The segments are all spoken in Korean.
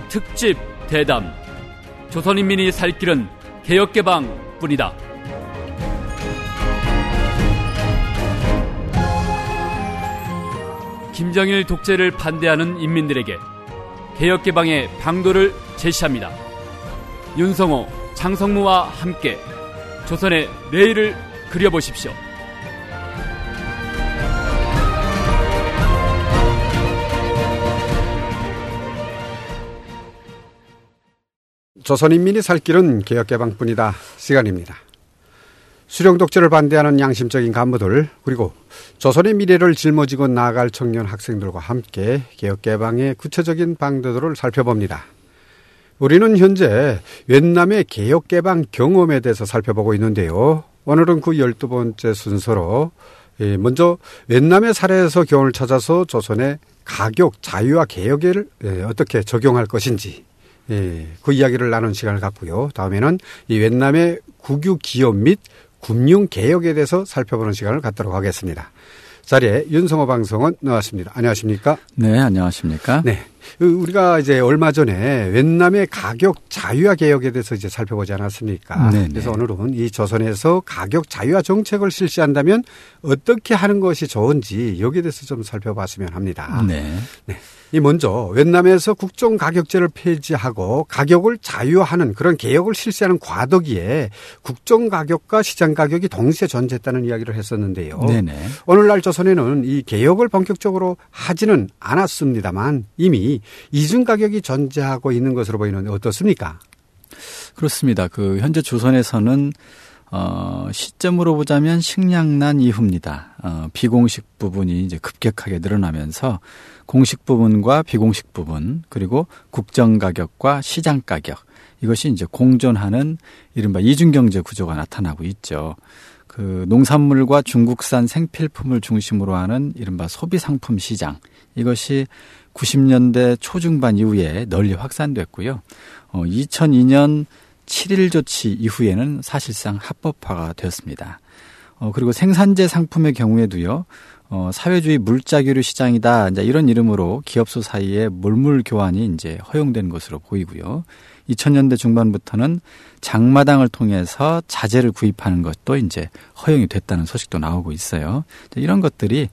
특집 대담. 조선인민이 살 길은 개혁개방뿐이다. 김정일 독재를 반대하는 인민들에게 개혁개방의 방도를 제시합니다. 윤성호, 장성무와 함께 조선의 내일을 그려보십시오. 조선인민이 살 길은 개혁개방뿐이다 시간입니다. 수령 독재를 반대하는 양심적인 간부들, 그리고 조선의 미래를 짊어지고 나아갈 청년 학생들과 함께 개혁개방의 구체적인 방도들을 살펴봅니다. 우리는 현재 웬남의 개혁개방 경험에 대해서 살펴보고 있는데요. 오늘은 그 12번째 순서로 먼저 웬남의 사례에서 교훈을 찾아서 조선의 가격, 자유화 개혁을 어떻게 적용할 것인지 그 이야기를 나눈 시간을 갖고요. 다음에는 이 웬남의 국유 기업 및 금융 개혁에 대해서 살펴보는 시간을 갖도록 하겠습니다. 자리에 윤성호 방송은 나왔습니다. 안녕하십니까? 네, 안녕하십니까? 네. 우리가 이제 얼마 전에 웬남의 가격 자유화 개혁에 대해서 이제 살펴보지 않았습니까? 네네. 그래서 오늘은 이 조선에서 가격 자유화 정책을 실시한다면 어떻게 하는 것이 좋은지 여기에 대해서 좀 살펴봤으면 합니다. 네. 네. 이 먼저 웬남에서 국정가격제를 폐지하고 가격을 자유화하는 그런 개혁을 실시하는 과도기에 국정가격과 시장가격이 동시에 존재했다는 이야기를 했었는데요. 네네. 오늘날 조선에는 이 개혁을 본격적으로 하지는 않았습니다만 이미 이중가격이 존재하고 있는 것으로 보이는데 어떻습니까? 그렇습니다. 현재 조선에서는 시점으로 보자면 식량난 이후입니다. 비공식 부분이 이제 급격하게 늘어나면서 공식 부분과 비공식 부분, 그리고 국정가격과 시장가격, 이것이 이제 공존하는 이른바 이중경제 구조가 나타나고 있죠. 농산물과 중국산 생필품을 중심으로 하는 이른바 소비상품 시장, 이것이 90년대 초중반 이후에 널리 확산됐고요. 2002년 7.1 조치 이후에는 사실상 합법화가 되었습니다. 그리고 생산재 상품의 경우에도요, 사회주의 물자교류 시장이다, 이제 이런 이름으로 기업소 사이에 물물 교환이 이제 허용된 것으로 보이고요. 2000년대 중반부터는 장마당을 통해서 자재를 구입하는 것도 이제 허용이 됐다는 소식도 나오고 있어요. 이런 것들이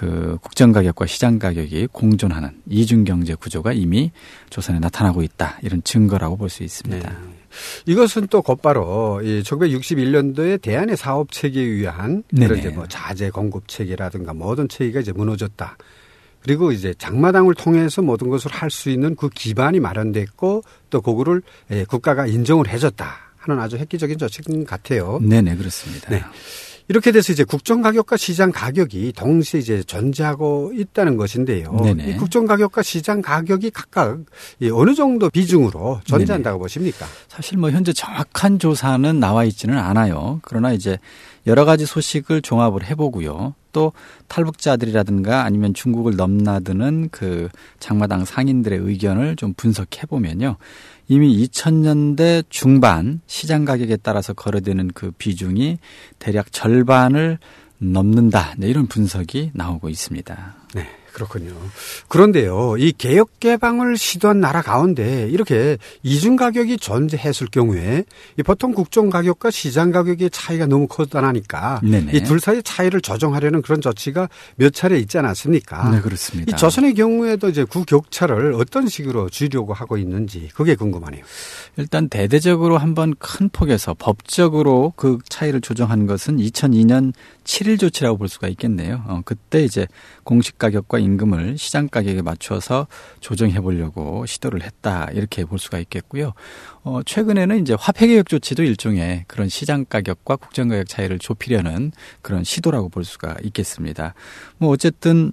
국정가격과 시장가격이 공존하는 이중경제 구조가 이미 조선에 나타나고 있다, 이런 증거라고 볼 수 있습니다. 네. 이것은 또 곧바로 1961년도에 대한의 사업 체계에 의한 이제 자재 공급 체계라든가 모든 체계가 이제 무너졌다. 그리고 이제 장마당을 통해서 모든 것을 할 수 있는 그 기반이 마련됐고 또 그거를 국가가 인정을 해줬다 하는 아주 획기적인 조치 같아요. 네네, 그렇습니다. 네. 이렇게 돼서 이제 국정가격과 시장가격이 동시에 이제 존재하고 있다는 것인데요. 네네. 이 국정가격과 시장가격이 각각 어느 정도 비중으로 존재한다고 보십니까? 사실 현재 정확한 조사는 나와 있지는 않아요. 그러나 이제 여러 가지 소식을 종합을 해보고요. 또 탈북자들이라든가 아니면 중국을 넘나드는 장마당 상인들의 의견을 좀 분석해보면요. 이미 2000년대 중반 시장 가격에 따라서 거래되는 그 비중이 대략 절반을 넘는다, 이런 분석이 나오고 있습니다. 네, 그렇군요. 그런데요, 이 개혁 개방을 시도한 나라 가운데 이렇게 이중 가격이 존재했을 경우에 보통 국정 가격과 시장 가격의 차이가 너무 커다라니까 이 둘 사이의 차이를 조정하려는 그런 조치가 몇 차례 있지 않았습니까? 네, 그렇습니다. 이 조선의 경우에도 이제 그 격차를 어떤 식으로 줄이려고 하고 있는지 그게 궁금하네요. 일단 대대적으로 한번 큰 폭에서 법적으로 그 차이를 조정한 것은 2002년 7.1 조치라고 볼 수가 있겠네요. 그때 이제 공식 가격과 임금을 시장 가격에 맞춰서 조정해 보려고 시도를 했다, 이렇게 볼 수가 있겠고요. 최근에는 이제 화폐개혁 조치도 일종의 그런 시장 가격과 국정 가격 차이를 좁히려는 그런 시도라고 볼 수가 있겠습니다. 어쨌든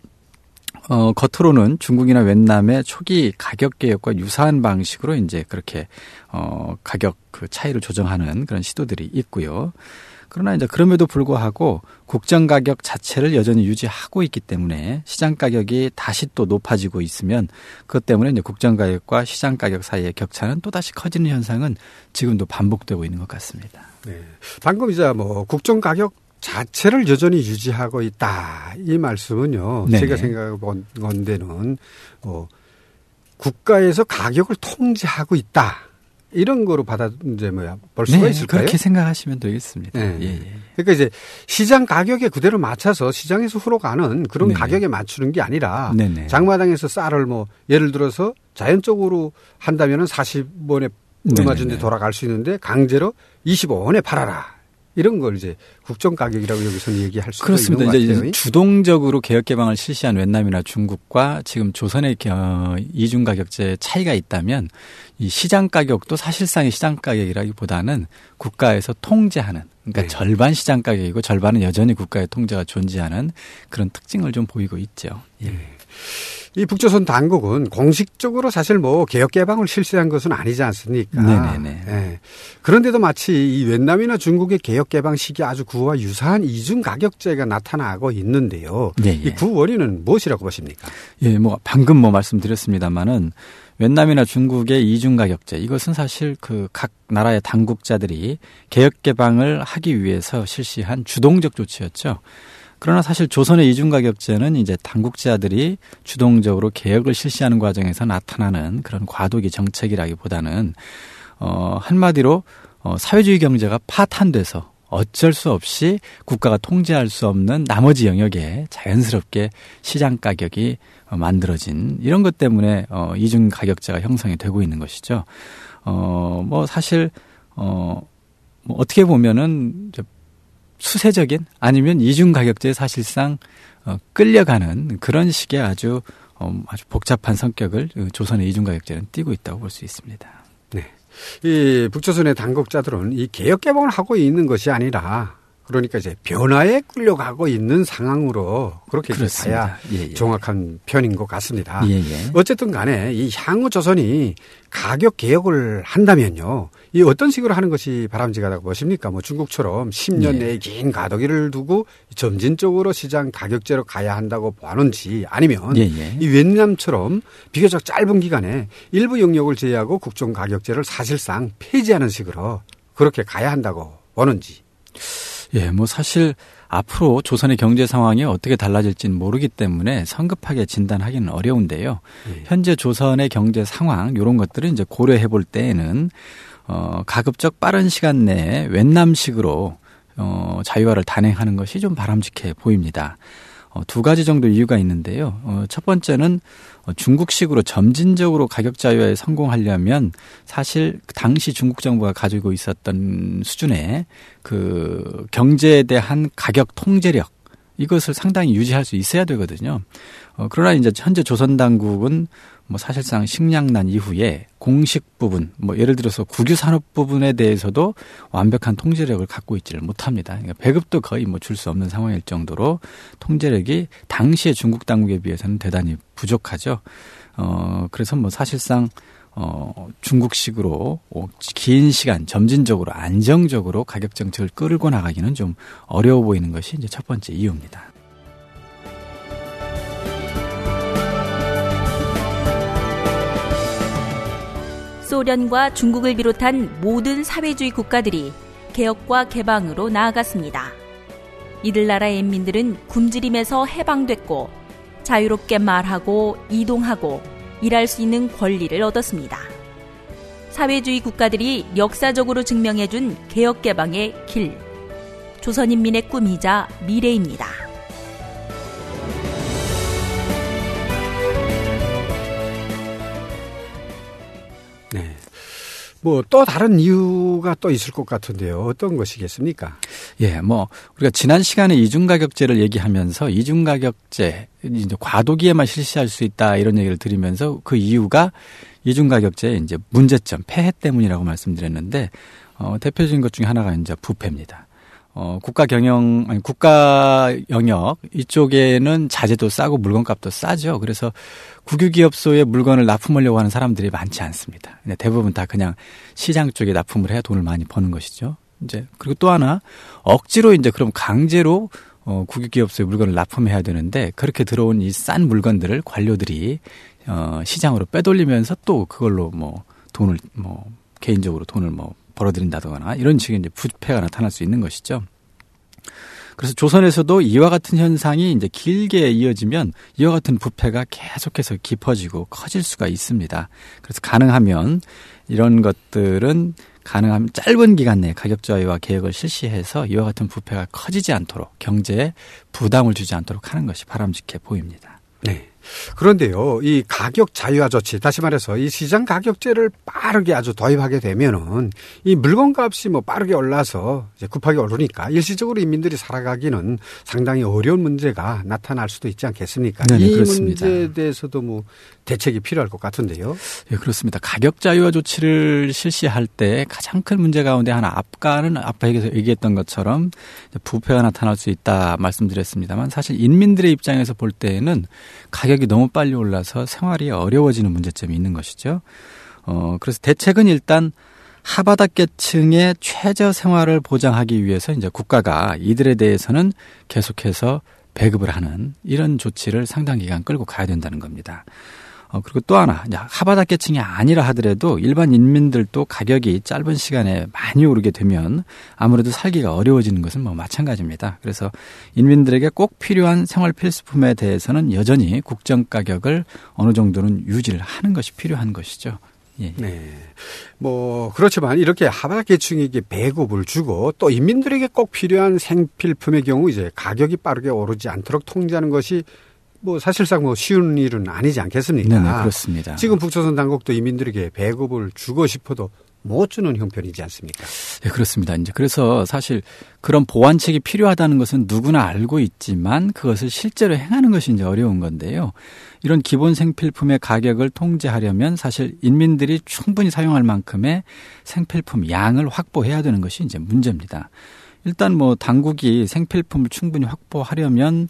겉으로는 중국이나 웬남의 초기 가격 개혁과 유사한 방식으로 이제 그렇게 가격 차이를 조정하는 그런 시도들이 있고요. 그러나 이제 그럼에도 불구하고 국정 가격 자체를 여전히 유지하고 있기 때문에 시장 가격이 다시 또 높아지고 있으면 그것 때문에 이제 국정 가격과 시장 가격 사이의 격차는 또 다시 커지는 현상은 지금도 반복되고 있는 것 같습니다. 네. 방금 이제 국정 가격 자체를 여전히 유지하고 있다, 이 말씀은요. 네네. 제가 생각해 본 건데는 국가에서 가격을 통제하고 있다. 이런 거로 볼 수가 있을까요? 그렇게 생각하시면 되겠습니다. 네. 예. 그러니까 이제 시장 가격에 그대로 맞춰서 시장에서 흘러가는 그런 네네. 가격에 맞추는 게 아니라 네네. 장마당에서 쌀을 예를 들어서 자연적으로 한다면은 40원에 얼마 전에 돌아갈 수 있는데 강제로 25원에 팔아라. 이런 걸 이제 국정 가격이라고 여기서는 얘기할 수 있는 것 같아요. 이제 주동적으로 개혁 개방을 실시한 웨트남이나 중국과 지금 조선의 이중 가격제 차이가 있다면 이 시장 가격도 사실상의 시장 가격이라기보다는 국가에서 통제하는, 그러니까 네. 절반 시장 가격이고 절반은 여전히 국가의 통제가 존재하는 그런 특징을 좀 보이고 있죠. 예. 네. 이 북조선 당국은 공식적으로 사실 개혁 개방을 실시한 것은 아니지 않습니까? 네네네. 네. 그런데도 마치 이 웨트남이나 중국의 개혁 개방 시기 아주 그와 유사한 이중 가격제가 나타나고 있는데요. 예. 이 그 원인은 무엇이라고 보십니까? 예, 방금 말씀드렸습니다만은 웨트남이나 중국의 이중 가격제, 이것은 사실 그 각 나라의 당국자들이 개혁 개방을 하기 위해서 실시한 주동적 조치였죠. 그러나 사실 조선의 이중가격제는 이제 당국자들이 주동적으로 개혁을 실시하는 과정에서 나타나는 그런 과도기 정책이라기보다는 한마디로 사회주의 경제가 파탄돼서 어쩔 수 없이 국가가 통제할 수 없는 나머지 영역에 자연스럽게 시장 가격이 만들어진 이런 것 때문에 이중가격제가 형성이 되고 있는 것이죠. 사실 어떻게 보면은 수세적인 아니면 이중 가격제에 사실상 끌려가는 그런 식의 아주 복잡한 성격을 조선의 이중 가격제는 띠고 있다고 볼 수 있습니다. 네, 이 북조선의 당국자들은 이 개혁 개방을 하고 있는 것이 아니라 그러니까 이제 변화에 끌려가고 있는 상황으로 그렇게 봐야 정확한 편인 것 같습니다. 어쨌든 간에 이 향후 조선이 가격 개혁을 한다면요. 이 어떤 식으로 하는 것이 바람직하다고 보십니까? 중국처럼 10년 내에 긴 가도기를 두고 점진적으로 시장 가격제로 가야 한다고 보는지 아니면 이 웨트남처럼 비교적 짧은 기간에 일부 영역을 제외하고 국정 가격제를 사실상 폐지하는 식으로 그렇게 가야 한다고 보는지. 사실 앞으로 조선의 경제 상황이 어떻게 달라질지는 모르기 때문에 성급하게 진단하기는 어려운데요. 현재 조선의 경제 상황 이런 것들을 이제 고려해 볼 때에는 가급적 빠른 시간 내에 웨트남식으로 자유화를 단행하는 것이 좀 바람직해 보입니다. 두 가지 정도 이유가 있는데요. 첫 번째는 중국식으로 점진적으로 가격 자유화에 성공하려면 사실 당시 중국 정부가 가지고 있었던 수준의 그 경제에 대한 가격 통제력 이것을 상당히 유지할 수 있어야 되거든요. 그러나 이제 현재 조선 당국은 사실상 식량난 이후에 공식 부분, 예를 들어서 국유 산업 부분에 대해서도 완벽한 통제력을 갖고 있지를 못합니다. 그러니까 배급도 거의 줄 수 없는 상황일 정도로 통제력이 당시의 중국 당국에 비해서는 대단히 부족하죠. 그래서 사실상 중국식으로 긴 시간 점진적으로 안정적으로 가격 정책을 끌고 나가기는 좀 어려워 보이는 것이 이제 첫 번째 이유입니다. 소련과 중국을 비롯한 모든 사회주의 국가들이 개혁과 개방으로 나아갔습니다. 이들 나라의 인민들은 굶주림에서 해방됐고 자유롭게 말하고 이동하고 일할 수 있는 권리를 얻었습니다. 사회주의 국가들이 역사적으로 증명해준 개혁 개방의 길, 조선인민의 꿈이자 미래입니다. 네. 또 다른 이유가 또 있을 것 같은데요. 어떤 것이겠습니까? 우리가 지난 시간에 이중가격제를 얘기하면서 이중가격제, 이제 과도기에만 실시할 수 있다 이런 얘기를 드리면서 그 이유가 이중가격제의 이제 문제점, 폐해 때문이라고 말씀드렸는데, 대표적인 것 중에 하나가 이제 부패입니다. 국가 영역 이쪽에는 자재도 싸고 물건값도 싸죠. 그래서 국유기업소에 물건을 납품하려고 하는 사람들이 많지 않습니다. 대부분 다 그냥 시장 쪽에 납품을 해야 돈을 많이 버는 것이죠. 이제 그리고 또 하나 억지로 이제 그럼 강제로 국유기업소에 물건을 납품해야 되는데 그렇게 들어온 이 싼 물건들을 관료들이 시장으로 빼돌리면서 또 그걸로 돈을 개인적으로 돈을 벌어들인다거나 이런 식의 이제 부패가 나타날 수 있는 것이죠. 그래서 조선에서도 이와 같은 현상이 이제 길게 이어지면 이와 같은 부패가 계속해서 깊어지고 커질 수가 있습니다. 그래서 가능하면 이런 것들은 가능하면 짧은 기간 내에 가격 저하와 개혁을 실시해서 이와 같은 부패가 커지지 않도록 경제에 부담을 주지 않도록 하는 것이 바람직해 보입니다. 네. 그런데요, 이 가격 자유화 조치, 다시 말해서 이 시장 가격제를 빠르게 아주 도입하게 되면은 이 물건값이 뭐 빠르게 올라서 이제 급하게 오르니까 일시적으로 인민들이 살아가기는 상당히 어려운 문제가 나타날 수도 있지 않겠습니까? 네, 이 그렇습니다. 문제에 대해서도 뭐 대책이 필요할 것 같은데요. 네, 그렇습니다. 가격 자유화 조치를 실시할 때 가장 큰 문제 가운데 하나 앞까 얘기했던 것처럼 부패가 나타날 수 있다 말씀드렸습니다만 사실 인민들의 입장에서 볼 때에는 가격이 너무 빨리 올라서 생활이 어려워지는 문제점이 있는 것이죠. 그래서 대책은 일단 하바닥계층의 최저 생활을 보장하기 위해서 이제 국가가 이들에 대해서는 계속해서 배급을 하는 이런 조치를 상당 기간 끌고 가야 된다는 겁니다. 그리고 또 하나, 하바닥계층이 아니라 하더라도 일반 인민들도 가격이 짧은 시간에 많이 오르게 되면 아무래도 살기가 어려워지는 것은 뭐 마찬가지입니다. 그래서 인민들에게 꼭 필요한 생활 필수품에 대해서는 여전히 국정 가격을 어느 정도는 유지를 하는 것이 필요한 것이죠. 예. 네. 뭐 그렇지만 이렇게 하바닥계층에게 배급을 주고 또 인민들에게 꼭 필요한 생필품의 경우 이제 가격이 빠르게 오르지 않도록 통제하는 것이 뭐 사실상 뭐 쉬운 일은 아니지 않겠습니까? 네, 그렇습니다. 지금 북조선 당국도 인민들에게 배급을 주고 싶어도 못 주는 형편이지 않습니까? 네, 그렇습니다. 이제 그래서 사실 그런 보완책이 필요하다는 것은 누구나 알고 있지만 그것을 실제로 행하는 것이 이제 어려운 건데요. 이런 기본 생필품의 가격을 통제하려면 사실 인민들이 충분히 사용할 만큼의 생필품 양을 확보해야 되는 것이 이제 문제입니다. 일단 뭐 당국이 생필품을 충분히 확보하려면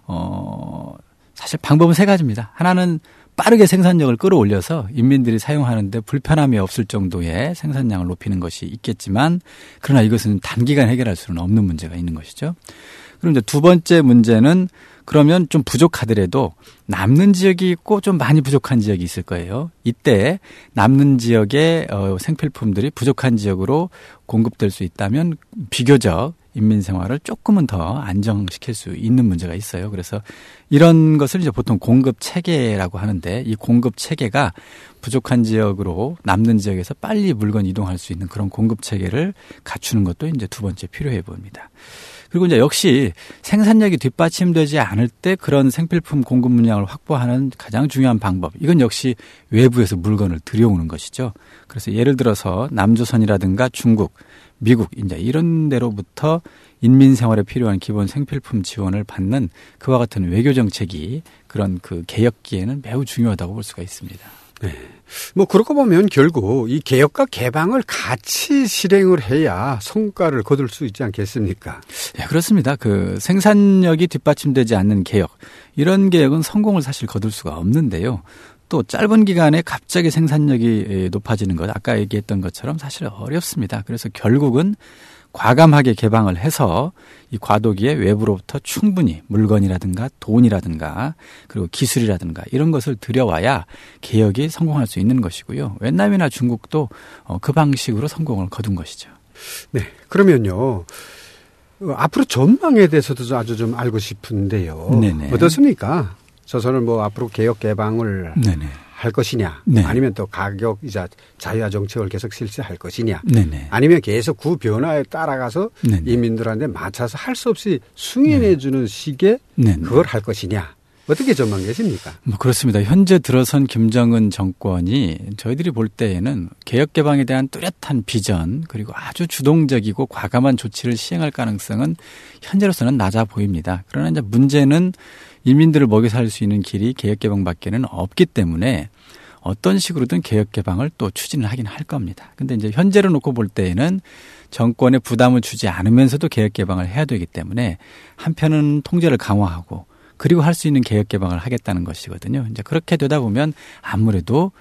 사실 방법은 세 가지입니다. 하나는 빠르게 생산력을 끌어올려서 인민들이 사용하는데 불편함이 없을 정도의 생산량을 높이는 것이 있겠지만 그러나 이것은 단기간 해결할 수는 없는 문제가 있는 것이죠. 그럼 이제 두 번째 문제는 그러면 좀 부족하더라도 남는 지역이 있고 좀 많이 부족한 지역이 있을 거예요. 이때 남는 지역의 생필품들이 부족한 지역으로 공급될 수 있다면 비교적 인민 생활을 조금은 더 안정시킬 수 있는 문제가 있어요. 그래서 이런 것을 이제 보통 공급 체계라고 하는데 이 공급 체계가 부족한 지역으로 남는 지역에서 빨리 물건 이동할 수 있는 그런 공급 체계를 갖추는 것도 이제 두 번째 필요해 보입니다. 그리고 이제 역시 생산력이 뒷받침되지 않을 때 그런 생필품 공급 물량을 확보하는 가장 중요한 방법. 이건 역시 외부에서 물건을 들여오는 것이죠. 그래서 예를 들어서 남조선이라든가 중국, 미국 이제 이런 데로부터 인민 생활에 필요한 기본 생필품 지원을 받는 그와 같은 외교 정책이 그런 그 개혁기에는 매우 중요하다고 볼 수가 있습니다. 네. 뭐 그렇고 보면 결국 이 개혁과 개방을 같이 실행을 해야 성과를 거둘 수 있지 않겠습니까? 네, 그렇습니다. 그 생산력이 뒷받침되지 않는 개혁, 이런 개혁은 성공을 사실 거둘 수가 없는데요. 또 짧은 기간에 갑자기 생산력이 높아지는 것, 아까 얘기했던 것처럼 사실 어렵습니다. 그래서 결국은 과감하게 개방을 해서 이 과도기에 외부로부터 충분히 물건이라든가 돈이라든가 그리고 기술이라든가 이런 것을 들여와야 개혁이 성공할 수 있는 것이고요. 웬남이나 중국도 그 방식으로 성공을 거둔 것이죠. 네, 그러면요. 앞으로 전망에 대해서도 아주 좀 알고 싶은데요. 네네. 어떻습니까? 조선은 뭐 앞으로 개혁 개방을 네네. 할 것이냐, 네. 아니면 또 가격이자 자유화 정책을 계속 실시할 것이냐, 네네. 아니면 계속 그 변화에 따라가서 네네. 인민들한테 맞춰서 할 수 없이 승인해주는 식의 네네. 그걸 할 것이냐, 어떻게 전망 계십니까? 뭐 그렇습니다. 현재 들어선 김정은 정권이 저희들이 볼 때에는 개혁 개방에 대한 뚜렷한 비전 그리고 아주 주동적이고 과감한 조치를 시행할 가능성은 현재로서는 낮아 보입니다. 그러나 이제 문제는 인민들을 먹여 살 수 있는 길이 개혁 개방밖에는 없기 때문에 어떤 식으로든 개혁 개방을 또 추진을 하긴 할 겁니다. 근데 이제 현재로 놓고 볼 때에는 정권에 부담을 주지 않으면서도 개혁 개방을 해야 되기 때문에 한편은 통제를 강화하고 그리고 할 수 있는 개혁 개방을 하겠다는 것이거든요. 이제 그렇게 되다 보면 아무래도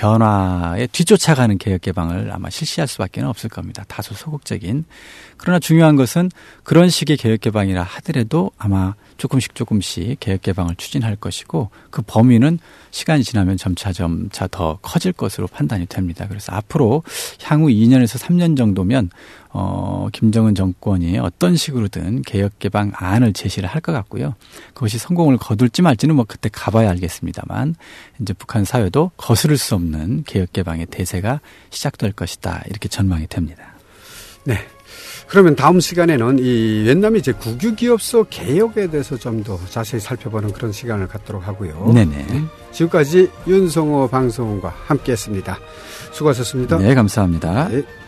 변화에 뒤쫓아가는 개혁 개방을 아마 실시할 수밖에 없을 겁니다. 다소 소극적인. 그러나 중요한 것은 그런 식의 개혁 개방이라 하더라도 아마 조금씩 개혁 개방을 추진할 것이고 그 범위는 시간이 지나면 점차 더 커질 것으로 판단이 됩니다. 그래서 앞으로 향후 2년에서 3년 정도면 김정은 정권이 어떤 식으로든 개혁개방안을 제시를 할 것 같고요. 그것이 성공을 거둘지 말지는 뭐 그때 가봐야 알겠습니다만 이제 북한 사회도 거스를 수 없는 개혁개방의 대세가 시작될 것이다. 이렇게 전망이 됩니다. 네. 그러면 다음 시간에는 이越南이 이제 국유기업소 개혁에 대해서 좀 더 자세히 살펴보는 그런 시간을 갖도록 하고요. 네네. 지금까지 윤성호 방송원과 함께했습니다. 수고하셨습니다. 네, 감사합니다. 네.